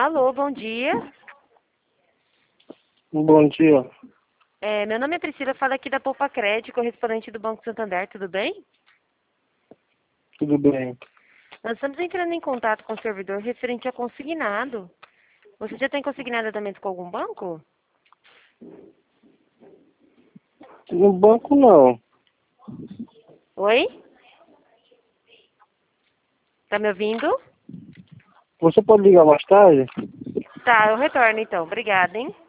Alô, bom dia. Bom dia. Meu nome é Priscila, falo aqui da Poupa Crédito, correspondente do Banco Santander, tudo bem? Tudo bem? Nós estamos entrando em contato com o servidor referente a consignado. Você já tem consignado andamento com algum banco? No banco não. Oi? Tá me ouvindo? Você pode ligar mais tarde? Tá, eu retorno então. Obrigada, hein?